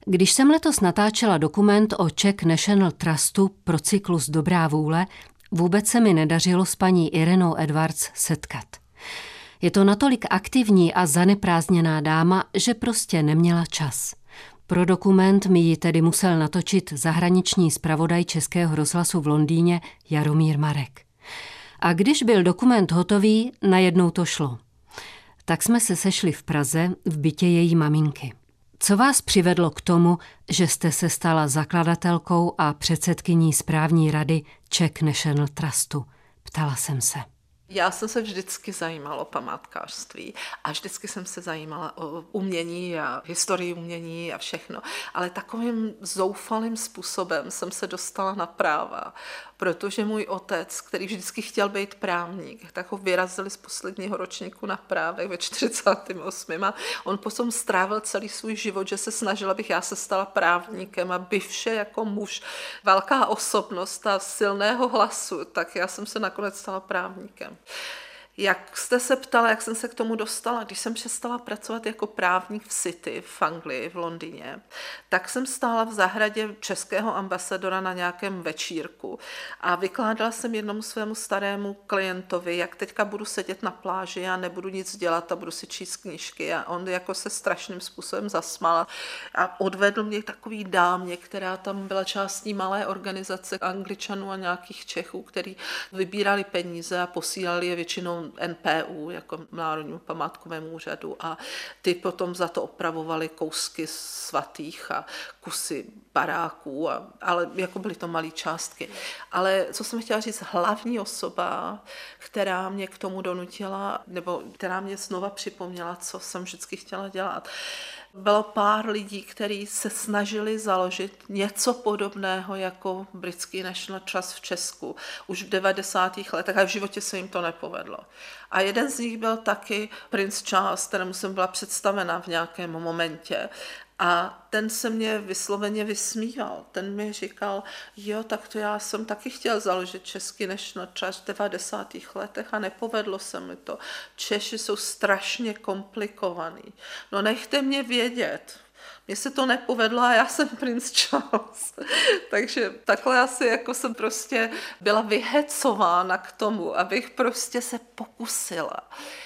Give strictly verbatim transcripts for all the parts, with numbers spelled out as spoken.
Když jsem letos natáčela dokument o Czech National Trustu pro cyklus Dobrá vůle, vůbec se mi nedařilo s paní Irenou Edwards setkat. Je to natolik aktivní a zaneprázdněná dáma, že prostě neměla čas. Pro dokument mi ji tedy musel natočit zahraniční zpravodaj Českého rozhlasu v Londýně Jaromír Marek. A když byl dokument hotový, najednou to šlo. Tak jsme se sešli v Praze v bytě její maminky. Co vás přivedlo k tomu, že jste se stala zakladatelkou a předsedkyní správní rady Czech National Trustu? Ptala jsem se. Já jsem se vždycky zajímala o památkářství a vždycky jsem se zajímala o umění a historii umění a všechno. Ale takovým zoufalým způsobem jsem se dostala na práva, protože můj otec, který vždycky chtěl být právník, tak ho vyrazili z posledního ročníku na právech ve čtyřicátém osmém a on potom strávil celý svůj život, že se snažil, abych já se stala právníkem a bivše jako muž, velká osobnost a silného hlasu, tak já jsem se nakonec stala právníkem. Jak jste se ptala, jak jsem se k tomu dostala, když jsem přestala pracovat jako právník v City v Anglii, v Londýně, tak jsem stála v zahradě českého ambasadora na nějakém večírku a vykládala jsem jednomu svému starému klientovi, jak teďka budu sedět na pláži a nebudu nic dělat a budu si číst knížky a on jako se strašným způsobem zasmál a odvedl mě takový dámě, která tam byla částí malé organizace Angličanů a nějakých Čechů, který vybírali peníze a posílali je většinou N P U, jako Národnímu památkovému úřadu a ty potom za to opravovali kousky svatých a kusy baráků, a, ale jako byly to malé částky. Ale co jsem chtěla říct, hlavní osoba, která mě k tomu donutila, nebo která mě znova připomněla, co jsem vždycky chtěla dělat, bylo pár lidí, kteří se snažili založit něco podobného jako britský National Trust v Česku už v devadesátých letech a v životě se jim to nepovedlo. A jeden z nich byl taky princ Charles, kterému jsem byla představena v nějakém momentě. A ten se mě vysloveně vysmíval. Ten mi říkal, jo, tak to já jsem taky chtěl založit český National Trust v devadesátých letech a nepovedlo se mi to. Češi jsou strašně komplikovaný. No nechte mě vědět. Mně se to nepovedlo a já jsem princ Charles. Takže takhle asi jako jsem prostě byla vyhecována k tomu, abych prostě se pokusila.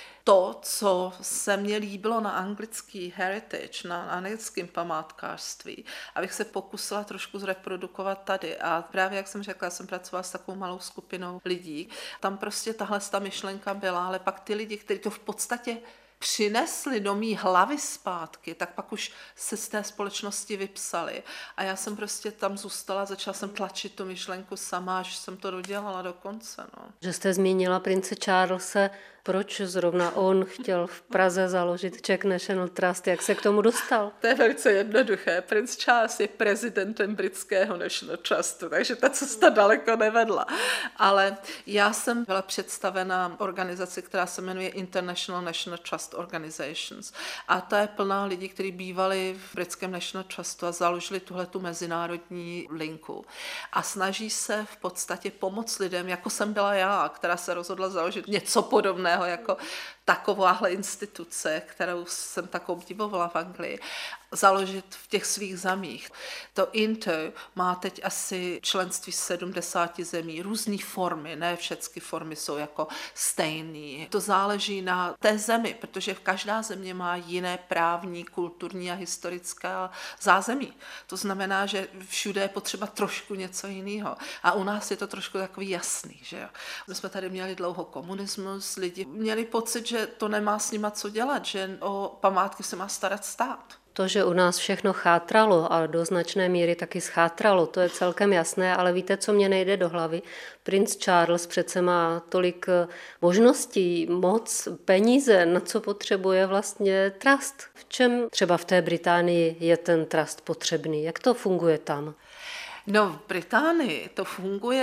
To, co se mně líbilo na anglický heritage, na anglickém památkářství, abych se pokusila trošku zreprodukovat tady. A právě, jak jsem řekla, jsem pracovala s takovou malou skupinou lidí. Tam prostě tahle ta myšlenka byla, ale pak ty lidi, kteří to v podstatě přinesli do mý hlavy zpátky, tak pak už se z té společnosti vypsali. A já jsem prostě tam zůstala, začala jsem tlačit tu myšlenku sama, až jsem to dodělala do konce. No. Že jste zmínila prince Charlese, proč zrovna on chtěl v Praze založit Czech National Trust, jak se k tomu dostal? To je velice jednoduché. Prince Charles je prezidentem britského National Trustu, takže ta cesta daleko nevedla. Ale já jsem byla představena organizaci, která se jmenuje International National Trust Organizations. A ta je plná lidí, kteří bývali v britském National Trustu a založili tuhletu mezinárodní linku. A snaží se v podstatě pomoct lidem, jako jsem byla já, která se rozhodla založit něco podobného jako takováhle instituce, kterou jsem tak obdivovala v Anglii, založit v těch svých zemích. To I N T O má teď asi členství sedmdesáti zemí, různé formy, ne všechny formy jsou jako stejné. To záleží na té zemi, protože každá země má jiné právní, kulturní a historické zázemí. To znamená, že všude je potřeba trošku něco jiného. A u nás je to trošku takový jasný, že jo. My jsme tady měli dlouho komunismus, lidi měli pocit, že to nemá s nima co dělat, že o památky se má starat stát. To, že u nás všechno chátralo a do značné míry taky schátralo, to je celkem jasné, ale víte, co mě nejde do hlavy? Princ Charles přece má tolik možností, moc, peníze, na co potřebuje vlastně trust. V čem třeba v té Británii je ten trust potřebný? Jak to funguje tam? No, v Británii to funguje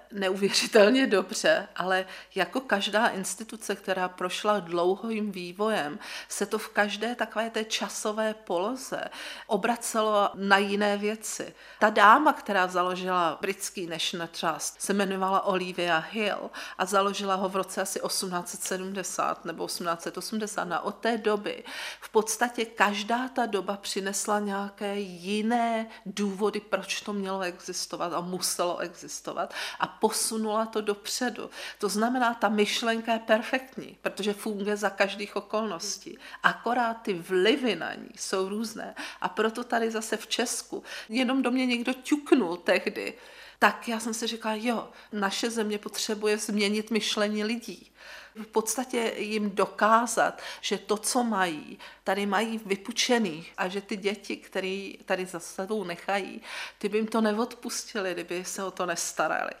neuvěřitelně dobře, ale jako každá instituce, která prošla dlouhým vývojem, se to v každé takové té časové poloze obracelo na jiné věci. Ta dáma, která založila britský National Trust, se jmenovala Olivia Hill a založila ho v roce asi osmnáct set sedmdesát nebo osmnáct set osmdesát. A od té doby v podstatě každá ta doba přinesla nějaké jiné důvody, proč to mělo existovat a muselo existovat a posunula to dopředu. To znamená, ta myšlenka je perfektní, protože funguje za každých okolností. Akorát ty vlivy na ní jsou různé. A proto tady zase v Česku jenom do mě někdo ťuknul tehdy, tak já jsem si říkala, jo, naše země potřebuje změnit myšlení lidí. V podstatě jim dokázat, že to, co mají, tady mají vypučený a že ty děti, které tady za sebou nechají, ty by jim to neodpustili, kdyby se o to nestarali.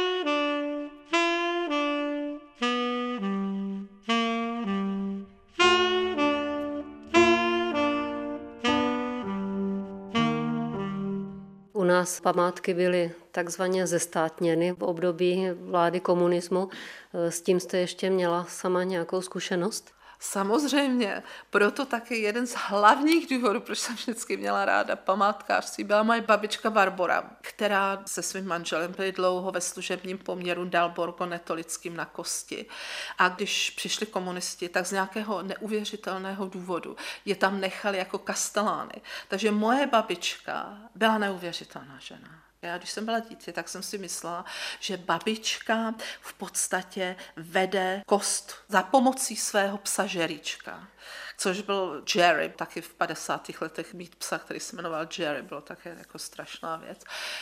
U nás památky byly takzvaně zestátněny v období vlády komunismu. S tím jste ještě měla sama nějakou zkušenost? Samozřejmě, proto taky jeden z hlavních důvodů, proč jsem vždycky měla ráda památkářství, byla moje babička Barbora, která se svým manželem byli dlouho ve služebním poměru dalborgo-netolickým na Kosti. A když přišli komunisti, tak z nějakého neuvěřitelného důvodu je tam nechali jako kastelány. Takže moje babička byla neuvěřitelná žena. Já, když jsem byla dítě, tak jsem si myslela, že babička v podstatě vede Kost za pomocí svého psa Žeríčka, což byl Jerry, taky v padesátých letech mít psa, který se jmenoval Jerry, bylo také jako strašná věc.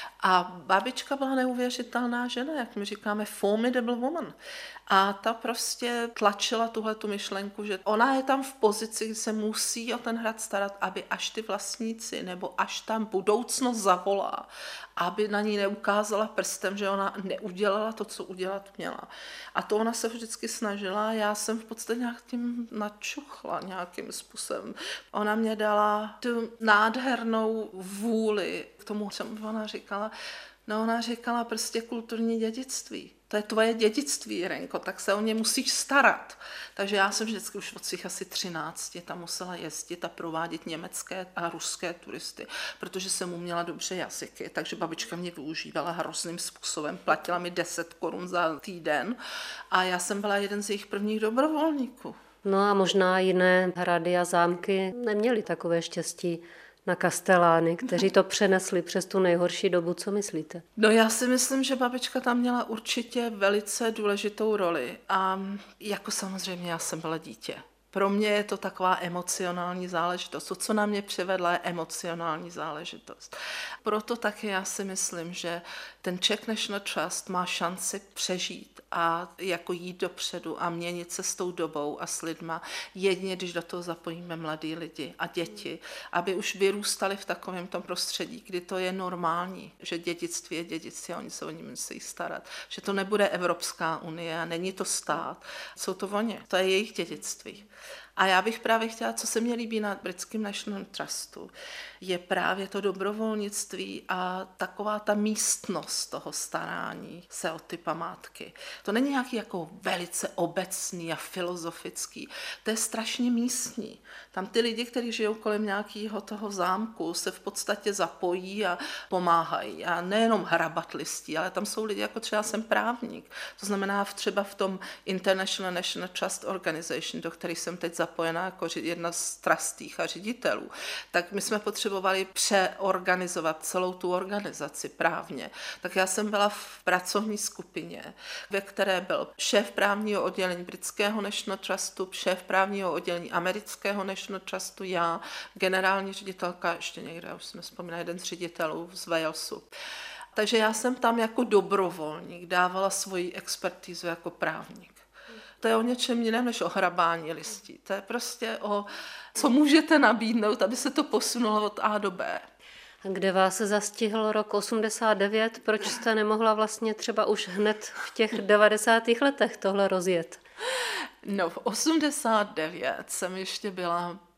A babička byla neuvěřitelná žena, jak my říkáme, formidable woman. A ta prostě tlačila tuhletu myšlenku, že ona je tam v pozici, kdy se musí o ten hrad starat, aby až ty vlastníci, nebo až tam budoucnost zavolá, aby na ní neukázala prstem, že ona neudělala to, co udělat měla. A to ona se vždycky snažila, já jsem v podstatě nějak tím načuchla nějakým způsobem. Ona mě dala tu nádhernou vůli k tomu, co ona říkala. No ona říkala prostě kulturní dědictví. To je tvoje dědictví, Jirenko, tak se o ně musíš starat. Takže já jsem vždycky už od svých asi třinácti tam musela jezdit a provádět německé a ruské turisty, protože jsem uměla dobře jazyky, takže babička mě využívala hrozným způsobem, platila mi deset korun za týden a já jsem byla jeden z jejich prvních dobrovolníků. No a možná jiné hrady a zámky neměly takové štěstí na kastelány, kteří to přenesli přes tu nejhorší dobu. Co myslíte? No já si myslím, že babička tam měla určitě velice důležitou roli a jako samozřejmě já jsem byla dítě. Pro mě je to taková emocionální záležitost. To, co na mě přivedla, je emocionální záležitost. Proto taky já si myslím, že ten Czech National Trust má šanci přežít a jako jít dopředu a měnit se s tou dobou a s lidma, jedině když do toho zapojíme mladí lidi a děti, aby už vyrůstali v takovém tom prostředí, kdy to je normální, že dědictví je dědictví a oni se o ní musí starat. Že to nebude Evropská unie a není to stát, jsou to oni, to je jejich dědictví. A já bych právě chtěla, co se mě líbí na britském National Trustu, je právě to dobrovolnictví a taková ta místnost toho starání se o ty památky. To není nějaký jako velice obecný a filozofický, to je strašně místní. Tam ty lidi, kteří žijou kolem nějakého toho zámku, se v podstatě zapojí a pomáhají. A nejenom hrabat listí, ale tam jsou lidi, jako třeba jsem právník. To znamená třeba v tom International National Trust Organization, do kterých jsem teď zapojená jako jedna z trustích a ředitelů, tak my jsme potřebovali přeorganizovat celou tu organizaci právně. Tak já jsem byla v pracovní skupině, ve které byl šéf právního oddělení britského National Trustu, šéf právního oddělení amerického National Trustu, já, generální ředitelka, ještě někde, už jsme vzpomínali, jeden z ředitelů z Walesu. Takže já jsem tam jako dobrovolník dávala svoji expertízu jako právník. To je o něčem jiném než o hrabání listí. To je prostě o, co můžete nabídnout, aby se to posunulo od A do B. Kde vás zastihl rok osmdesát devět? Proč jste nemohla vlastně třeba už hned v těch devadesátých letech tohle rozjet? No, v osmdesát devět jsem ještě byla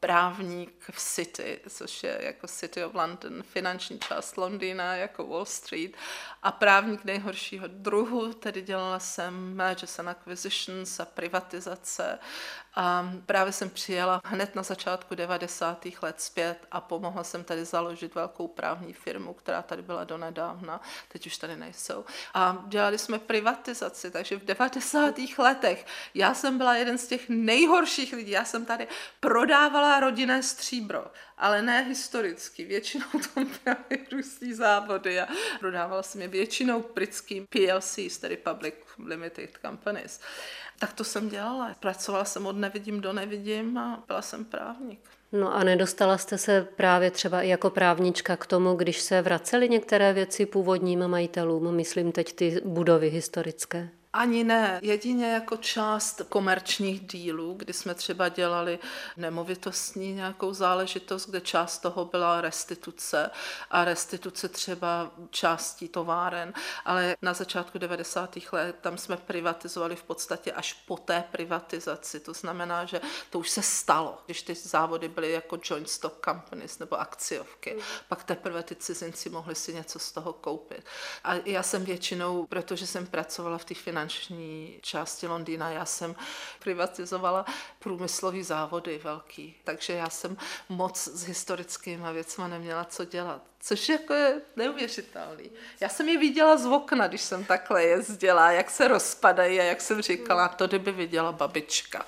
právník v City, což je jako City of London, finanční část Londýna, jako Wall Street, a právník nejhoršího druhu, tedy dělala jsem mergers and acquisitions a privatizace. A právě jsem přijela hned na začátku devadesátých let zpět a pomohla jsem tady založit velkou právní firmu, která tady byla donedávna, teď už tady nejsou. A dělali jsme privatizaci, takže v devadesátých letech já jsem byla jeden z těch nejhorších lidí. Já jsem tady prodávala rodinné stříbro, ale ne historicky. Většinou to byly různý závody a prodávala jsem je většinou britským P L Cs, tedy Public Limited Companies. Tak to jsem dělala. Pracovala jsem od nevidím do nevidím a byla jsem právník. No a nedostala jste se právě třeba i jako právnička k tomu, když se vracely některé věci původním majitelům, myslím teď ty budovy historické? Ani ne, jedině jako část komerčních dílů, kdy jsme třeba dělali nemovitostní nějakou záležitost, kde část toho byla restituce a restituce třeba částí továren, ale na začátku devadesátých let tam jsme privatizovali v podstatě až po té privatizaci, to znamená, že to už se stalo, když ty závody byly jako joint stock companies nebo akciovky, mm. pak teprve ty cizinci mohli si něco z toho koupit. A já jsem většinou, protože jsem pracovala v těch finančních části Londýna, já jsem privatizovala průmyslový závody velký, takže já jsem moc s historickými věcmi neměla co dělat, což jako je neuvěřitelný. Já jsem je viděla z okna, když jsem takhle jezdila, jak se rozpadají a jak jsem říkala, to kdyby viděla babička.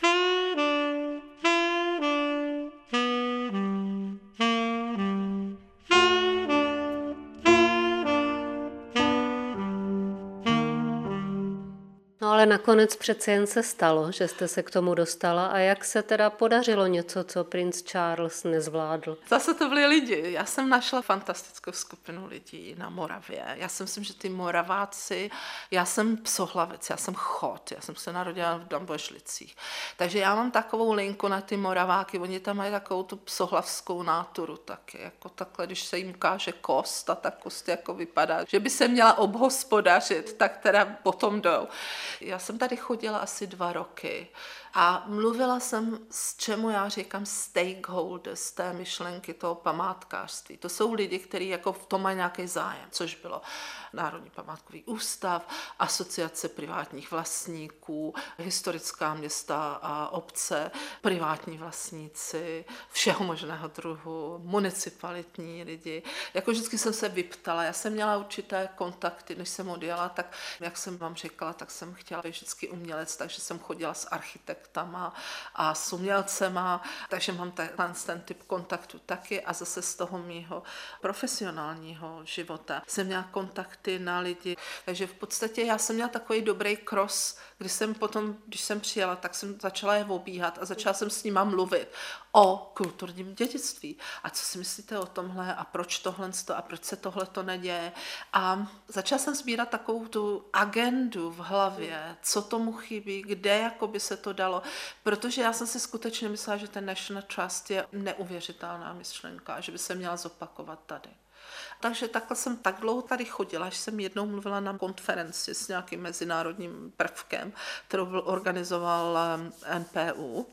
Ale nakonec přece jen se stalo, že jste se k tomu dostala. A jak se teda podařilo něco, co princ Charles nezvládl? Zase to byli lidi. Já jsem našla fantastickou skupinu lidí na Moravě. Já si myslím, že ty Moraváci, já jsem psohlavec, já jsem chod, já jsem se narodila v Dambožlicích. Takže já mám takovou linku na ty Moraváky, oni tam mají takovou tu psohlavskou náturu taky. Jako takhle, když se jim ukáže kost a ta kost jako vypadá, že by se měla obhospodařit, tak teda potom jdou. Já jsem tady chodila asi dva roky a mluvila jsem, s čemu já říkám stakeholders té myšlenky toho památkářství. To jsou lidi, kteří jako v tom mají nějaký zájem, což bylo Národní památkový ústav, asociace privátních vlastníků, historická města a obce, privátní vlastníci, všeho možného druhu, municipalitní lidi. Jako vždycky jsem se vyptala, já jsem měla určité kontakty, než jsem odjela, tak jak jsem vám říkala, tak jsem chtěla být vždycky umělec, takže jsem chodila s architektama a s umělcema, takže mám ten, ten typ kontaktu taky a zase z toho mýho profesionálního života jsem měla kontakty na lidi, takže v podstatě já jsem měla takový dobrý cross, když jsem potom, když jsem přijela, tak jsem začala je obíhat a začala jsem s nima mluvit o kulturním dědictví. A co si myslíte o tomhle a proč tohle a proč se tohle to neděje. A začala jsem sbírat takovou tu agendu v hlavě, co tomu chybí, kde jako by se to dalo, protože já jsem si skutečně myslela, že ten National Trust je neuvěřitelná myšlenka, že by se měla zopakovat tady. Takže takhle jsem tak dlouho tady chodila, až jsem jednou mluvila na konferenci s nějakým mezinárodním prvkem, kterou organizoval N P U.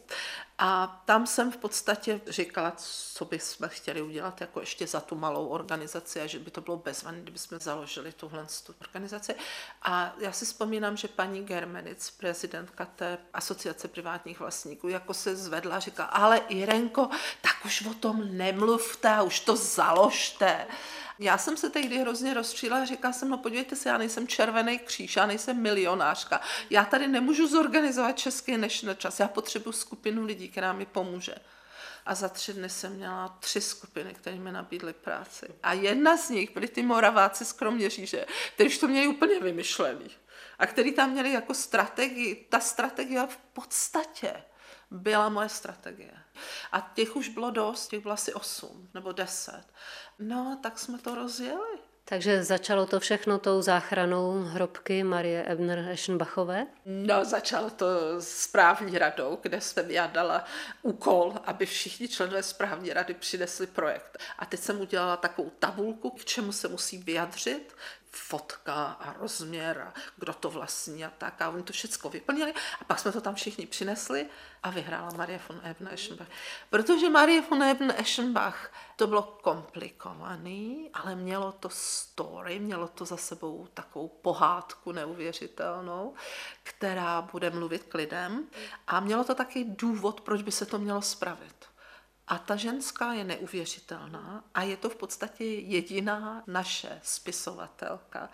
A tam jsem v podstatě říkala, co bychom chtěli udělat jako ještě za tu malou organizaci a že by to bylo bezvadné, kdybychom založili tuhle organizaci. A já si vzpomínám, že paní Germenic, prezidentka té asociace privátních vlastníků, jako se zvedla a říkala, ale Irenko, tak už o tom nemluvte, už to založte. Já jsem se tehdy hrozně rozčíla a říkala jsem, no podívejte se, já nejsem Červený kříž, já nejsem milionářka, já tady nemůžu zorganizovat Český National Trust, já potřebuji skupinu lidí, která mi pomůže. A za tři dny jsem měla tři skupiny, které mi nabídly práci. A jedna z nich byly ty Moraváci z Kroměříže, kteří už to měli úplně vymyšlený. A kteří tam měli jako strategii. Ta strategie v podstatě byla moje strategie. A těch už bylo dost, těch bylo asi osm nebo deset. No, tak jsme to rozjeli. Takže začalo to všechno tou záchranou hrobky Marie Ebner-Eschenbachové? No, začalo to správní radou, kde jsem já dala úkol, aby všichni členové správní rady přinesli projekt. A teď jsem udělala takovou tabulku, k čemu se musí vyjadřit fotka a rozměr a kdo to vlastní a tak. A oni to všechno vyplnili a pak jsme to tam všichni přinesli a vyhrála Marie von Ebner-Eschenbach. Protože Marie von Ebner-Eschenbach to bylo komplikovaný, ale mělo to story, mělo to za sebou takovou pohádku neuvěřitelnou, která bude mluvit k lidem a mělo to taky důvod, proč by se to mělo spravit. A ta ženská je neuvěřitelná a je to v podstatě jediná naše spisovatelka,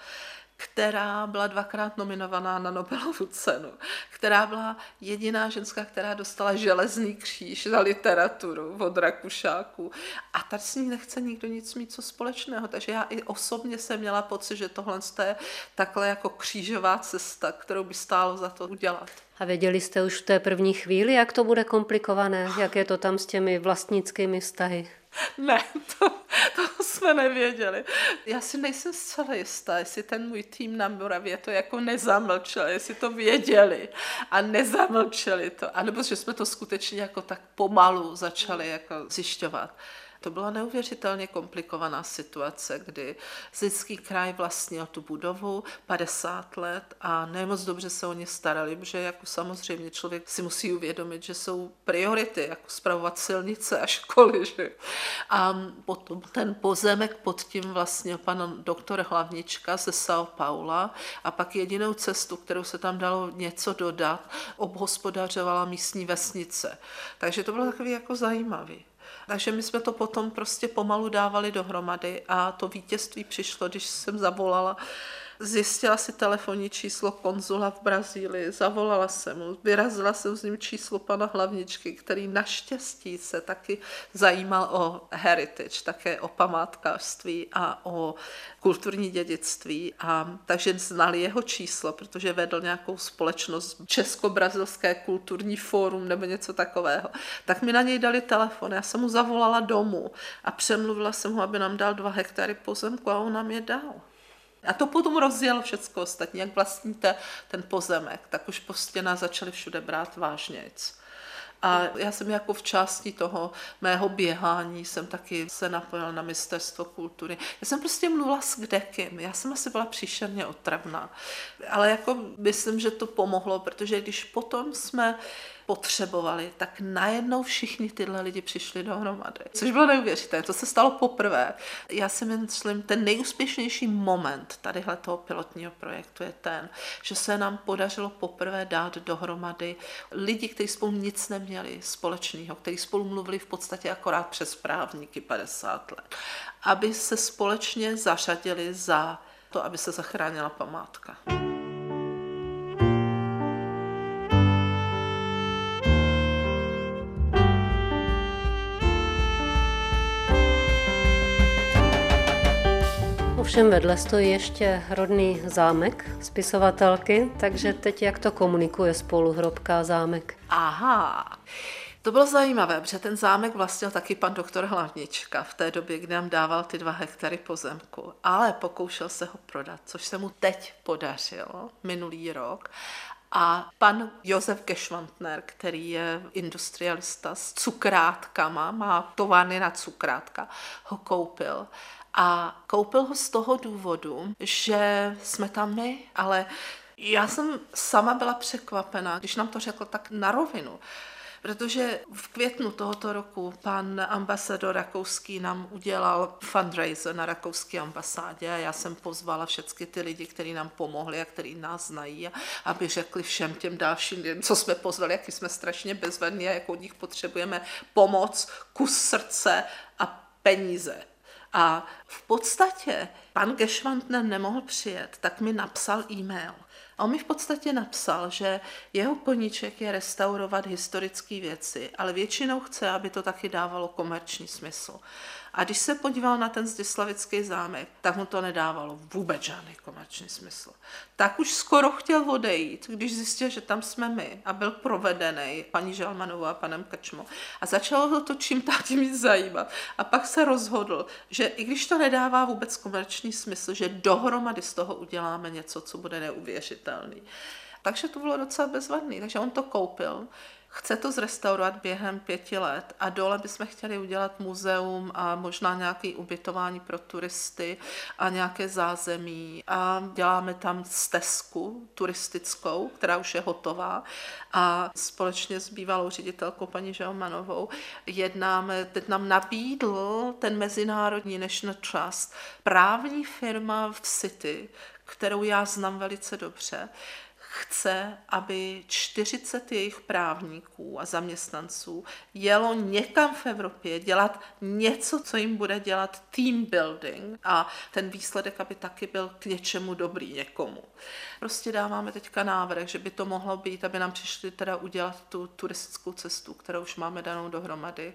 která byla dvakrát nominovaná na Nobelovu cenu, která byla jediná ženská, která dostala železný kříž za literaturu od Rakušáků. A tady s ní nechce nikdo nic mít co společného, takže já i osobně jsem měla pocit, že tohle je takhle jako křížová cesta, kterou by stálo za to udělat. A věděli jste už v té první chvíli, jak to bude komplikované? Jak je to tam s těmi vlastnickými vztahy? Ne, to, to jsme nevěděli. Já si nejsem zcela jistá, jestli ten můj tým na Moravě to jako nezamlčel, jestli to věděli a nezamlčeli to, anebo že jsme to skutečně jako tak pomalu začali jako zjišťovat. To byla neuvěřitelně komplikovaná situace, kdy Zlínský kraj vlastnil tu budovu padesát let a nemoc dobře se o ně starali, protože jako samozřejmě člověk si musí uvědomit, že jsou priority, jako spravovat silnice a školy. Že? A potom ten pozemek pod tím vlastnil pan doktor Hlavnička ze São Paula a pak jedinou cestu, kterou se tam dalo něco dodat, obhospodařovala místní vesnice. Takže to bylo takový jako zajímavý. Takže my jsme to potom prostě pomalu dávali dohromady a to vítězství přišlo, když jsem zavolala, zjistila si telefonní číslo konzula v Brazílii, zavolala jsem mu, vyrazila jsem s ním číslo pana Hlavničky, který naštěstí se taky zajímal o heritage, také o památkářství a o kulturní dědictví. A takže znali jeho číslo, protože vedl nějakou společnost Česko-brazilské kulturní fórum nebo něco takového. Tak mi na něj dali telefon, já jsem mu zavolala domů a přemluvila jsem ho, aby nám dal dva hektary pozemku a on nám je dal. A to potom rozjelo všecko ostatní, jak vlastníte ten pozemek, tak už prostě nás začali všude brát vážnějc. A já jsem jako v části toho mého běhání jsem taky se napojila na Ministerstvo kultury. Já jsem prostě mluvila s kdekým, já jsem asi byla příšerně otravná. Ale jako myslím, že to pomohlo, protože když potom jsme potřebovali, tak najednou všichni tyhle lidi přišli dohromady. Což bylo neuvěřitelné, to se stalo poprvé. Já si myslím, ten nejúspěšnější moment tadyhle toho pilotního projektu je ten, že se nám podařilo poprvé dát dohromady lidi, kteří spolu nic neměli společného, kteří spolu mluvili v podstatě akorát přes právníky padesát let, aby se společně zařadili za to, aby se zachránila památka. Ovšem vedle stojí ještě rodný zámek spisovatelky, takže teď jak to komunikuje spolu hrobka a zámek? Aha, to bylo zajímavé, protože ten zámek vlastnil taky pan doktor Hlavnička v té době, kdy nám dával ty dva hektary pozemku, ale pokoušel se ho prodat, což se mu teď podařilo minulý rok. A pan Josef Geschwantner, který je industrialista s cukrátkama, má továrny na cukrátka, ho koupil. A koupil ho z toho důvodu, že jsme tam my, ale já jsem sama byla překvapená, když nám to řekl tak na rovinu. Protože v květnu tohoto roku pan ambasador rakouský nám udělal fundraiser na rakouské ambasádě a já jsem pozvala všechny ty lidi, kteří nám pomohli a kteří nás znají, aby řekli všem těm dalším, co jsme pozvali, jaký jsme strašně bezvadní a jak od nich potřebujeme pomoc, kus srdce a peníze. A v podstatě pan Geschwantner nemohl přijet, tak mi napsal e-mail. A on mi v podstatě napsal, že jeho koníček je restaurovat historické věci, ale většinou chce, aby to taky dávalo komerční smysl. A když se podíval na ten Zdislavický zámek, tak mu to nedávalo vůbec žádný komerční smysl. Tak už skoro chtěl odejít, když zjistil, že tam jsme my a byl provedený paní Žalmanovou a panem Krčmou. A začalo ho to čím dál tím víc zajímat. A pak se rozhodl, že i když to nedává vůbec komerční smysl, že dohromady z toho uděláme něco, co bude neuvěřitelný. Takže to bylo docela bezvadný. Takže on to koupil. Chce to zrestaurovat během pěti let a dole bychom chtěli udělat muzeum a možná nějaké ubytování pro turisty a nějaké zázemí a děláme tam stezku turistickou, která už je hotová a společně s bývalou ředitelkou paní Želmanovou jednáme, teď nám nabídl ten mezinárodní National Trust právní firma v City, kterou já znám velice dobře, chce, aby čtyřicet jejich právníků a zaměstnanců jelo někam v Evropě dělat něco, co jim bude dělat team building a ten výsledek, aby taky byl k něčemu dobrý někomu. Prostě dáváme teďka návrh, že by to mohlo být, aby nám přišli teda udělat tu turistickou cestu, kterou už máme danou dohromady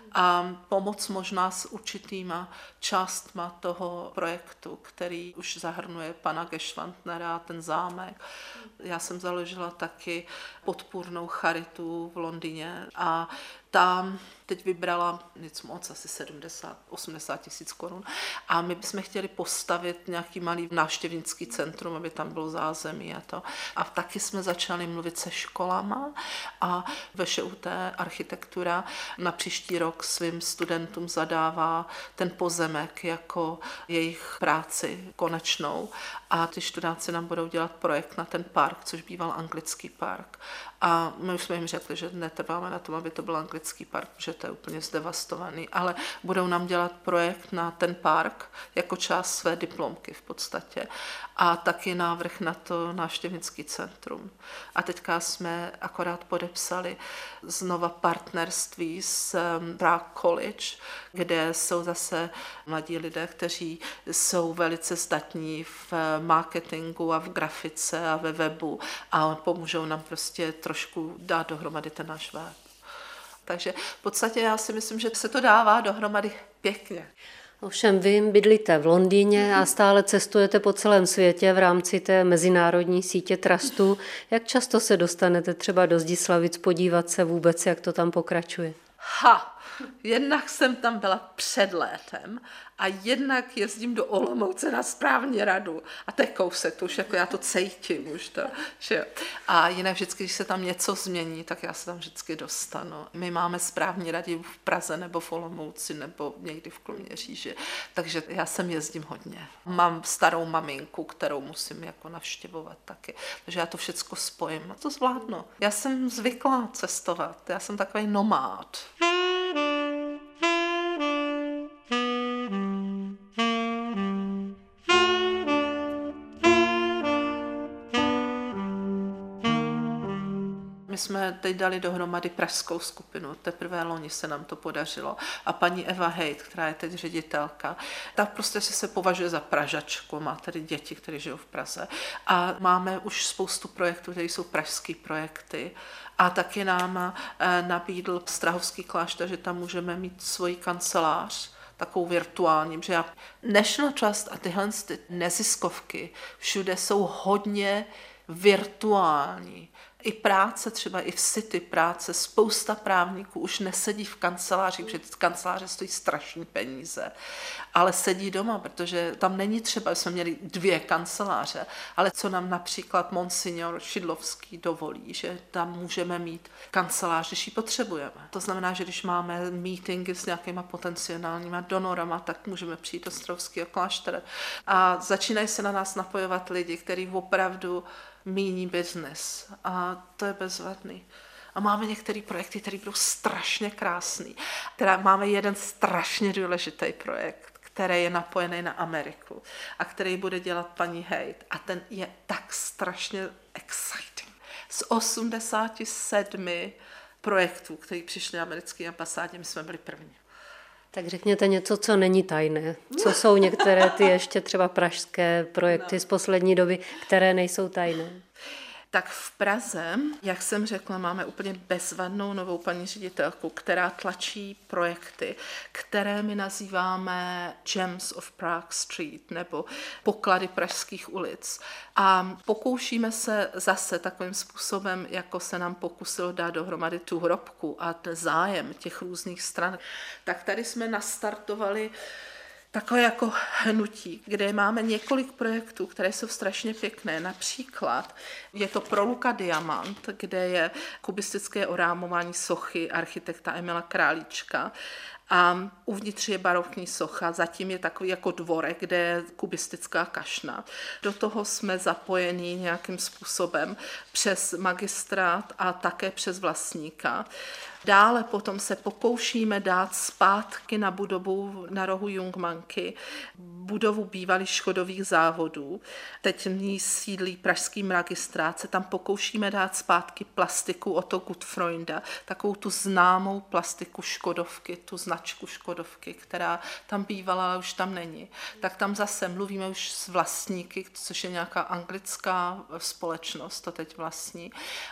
a pomoc možná s určitýma částma toho projektu, který už zahrnuje pana Geschwantnera, ten zámek. Já jsem založila taky podpůrnou charitu v Londýně a tam teď vybrala nic moc, asi sedmdesát osmdesát tisíc korun a my bychom chtěli postavit nějaký malý návštěvnický centrum, aby tam bylo zázemí a to. A taky jsme začali mluvit se školama a ve ŠUT architektura na příští rok svým studentům zadává ten pozemek jako jejich práci konečnou a ty studáci nám budou dělat projekt na ten park, což býval anglický park. A my už jsme jim řekli, že netrváme na tom, aby to byl anglický park, že to je úplně zdevastovaný, ale budou nám dělat projekt na ten park jako část své diplomky v podstatě a taky návrh na to návštěvnický centrum. A teďka jsme akorát podepsali znova partnerství s Prague College, kde jsou zase mladí lidé, kteří jsou velice zdatní v marketingu a v grafice a ve webu a pomůžou nám prostě trošku dát dohromady ten náš web. Takže v podstatě já si myslím, že se to dává dohromady pěkně. Ovšem vy bydlíte v Londýně a stále cestujete po celém světě v rámci té mezinárodní sítě trustů. Jak často se dostanete třeba do Zdislavic podívat se vůbec, jak to tam pokračuje? Ha! Jednak jsem tam byla před létem a jednak jezdím do Olomouce na správní radu. A to je kousek, to už jako já to cítím už to, že jo. A jinak vždycky, když se tam něco změní, tak já se tam vždycky dostanu. My máme správní rady v Praze nebo v Olomouci nebo někdy v Kroměříži, takže já sem jezdím hodně. Mám starou maminku, kterou musím jako navštěvovat taky, takže já to všecko spojím a to zvládnu. Já jsem zvyklá cestovat, já jsem takový nomád. My jsme teď dali dohromady pražskou skupinu, teprve loni se nám to podařilo. A paní Eva Hejt, která je teď ředitelka, ta prostě se považuje za Pražačku, má tady děti, které žijou v Praze. A máme už spoustu projektů, které jsou pražské projekty. A taky nám nabídl Strahovský klášter, že tam můžeme mít svoji kancelář, takovou virtuální, že já, National Trust a tyhle ty neziskovky všude jsou hodně virtuální. I práce, třeba i v City práce, spousta právníků už nesedí v kanceláři, protože ty kanceláře stojí strašné peníze, ale sedí doma, protože tam není třeba, že jsme měli dvě kanceláře, ale co nám například monsignor Šidlovský dovolí, že tam můžeme mít kancelář, když ji potřebujeme. To znamená, že když máme meetingy s nějakýma potenciálníma donorama, tak můžeme přijít do Strahovského kláštera. A začínají se na nás napojovat lidi, kteří opravdu míní business a to je bezvadný. A máme některé projekty, které budou strašně krásný. Teda máme jeden strašně důležitý projekt, který je napojený na Ameriku a který bude dělat paní Hejt. A ten je tak strašně exciting. Z osmdesáti sedmi projektů, které přišly na americké ambasádě, my jsme byli první. Tak řekněte něco, co není tajné. Co jsou některé ty ještě třeba pražské projekty z poslední doby, které nejsou tajné? Tak v Praze, jak jsem řekla, máme úplně bezvadnou novou paní ředitelku, která tlačí projekty, které my nazýváme Gems of Prague Street nebo poklady pražských ulic. A pokoušíme se zase takovým způsobem, jako se nám pokusilo dát dohromady tu hrobku a ten zájem těch různých stran. Tak tady jsme nastartovali takové jako hnutí, kde máme několik projektů, které jsou strašně pěkné. Například je to Pro Luka Diamant, kde je kubistické orámování sochy architekta Emila Králíčka. A uvnitř je barokní socha, zatím je takový jako dvorek, kde je kubistická kašna. Do toho jsme zapojení nějakým způsobem přes magistrát a také přes vlastníka. Dále potom se pokoušíme dát zpátky na budovu na rohu Jungmanky, budovu bývalých Škodových závodů. Teď v ní sídlí pražský magistrát, se tam pokoušíme dát zpátky plastiku Otto Gutfreunda, takovou tu známou plastiku Škodovky, tu značku Škodovky, která tam bývala, ale už tam není. Tak tam zase mluvíme už s vlastníky, což je nějaká anglická společnost, to teď vlastní.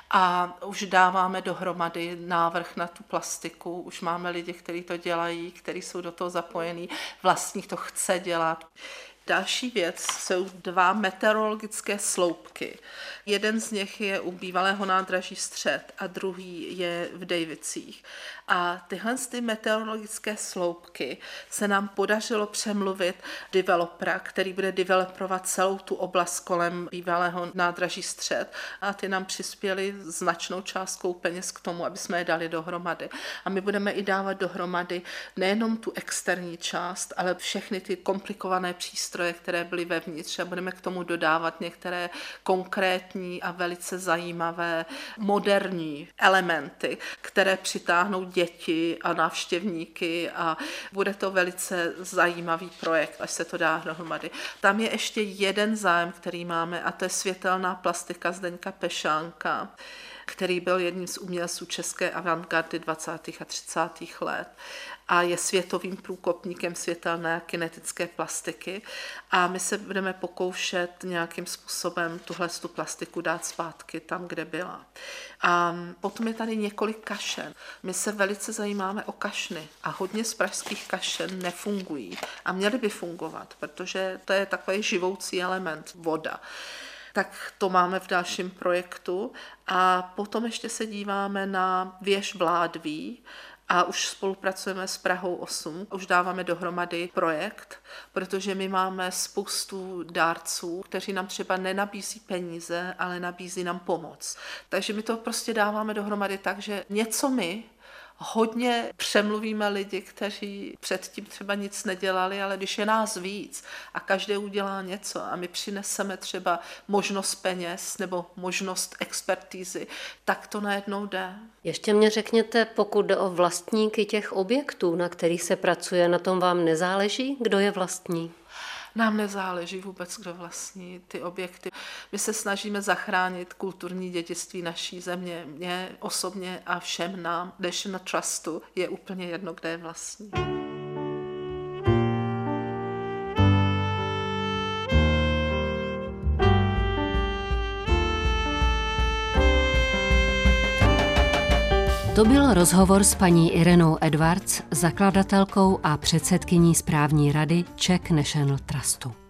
A už dáváme dohromady návrh na tu plastiku, už máme lidi, kteří to dělají, kteří jsou do toho zapojení, vlastník to chce dělat. Další věc jsou dva meteorologické sloupky. Jeden z nich je u bývalého nádraží Střed a druhý je v Dejvicích. A tyhle ty meteorologické sloupky se nám podařilo přemluvit developera, který bude developerovat celou tu oblast kolem bývalého nádraží Střed. A ty nám přispěli značnou částkou peněz k tomu, aby jsme je dali dohromady. A my budeme i dávat dohromady nejenom tu externí část, ale všechny ty komplikované přístroje, které byly vevnitř, a budeme k tomu dodávat některé konkrétní a velice zajímavé moderní elementy, které přitáhnou děti a návštěvníky a bude to velice zajímavý projekt, až se to dá dohromady. Tam je ještě jeden zájem, který máme, a to je světelná plastika Zdeňka Pešánka, který byl jedním z umělců české avantgardy dvacátých a třicátých let a je světovým průkopníkem světelné a kinetické plastiky. A my se budeme pokoušet nějakým způsobem tuhle tu plastiku dát zpátky tam, kde byla. A potom je tady několik kašen. My se velice zajímáme o kašny a hodně z pražských kašen nefungují a měly by fungovat, protože to je takový živoucí element, voda. Tak to máme v dalším projektu. A potom ještě se díváme na věž Vládví a už spolupracujeme s Prahou osm. Už dáváme dohromady projekt, protože my máme spoustu dárců, kteří nám třeba nenabízí peníze, ale nabízí nám pomoc. Takže my to prostě dáváme dohromady tak, že něco my hodně přemluvíme lidi, kteří předtím třeba nic nedělali, ale když je nás víc a každý udělá něco a my přineseme třeba možnost peněz nebo možnost expertízy, tak to najednou jde. Ještě mě řekněte, pokud jde o vlastníky těch objektů, na kterých se pracuje, na tom vám nezáleží, kdo je vlastní? Nám nezáleží vůbec, kdo vlastní ty objekty. My se snažíme zachránit kulturní dědictví naší země. Mně osobně a všem nám, National Trustu, je úplně jedno, kde je vlastní. To byl rozhovor s paní Irenou Edwards, zakladatelkou a předsedkyní správní rady Czech National Trustu.